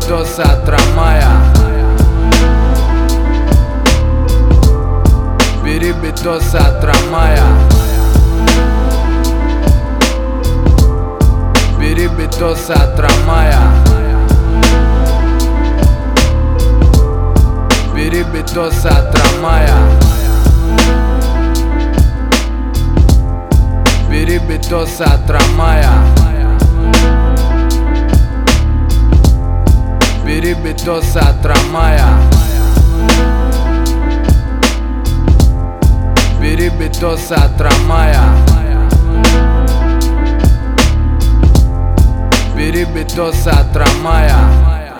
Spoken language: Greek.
τόσα τραμάια. Πυρίμπι τόσα τραμάια. Πυρίμπι τόσα τραμάια. Πυρίμπι τόσα τραμάια. Πυρίμπι τόσα τραμάια. Πυρίμπι τόσα τραμάια. Πυρίμπι τόσα τραμάια. Πυρίμπι τόσα τραμάια.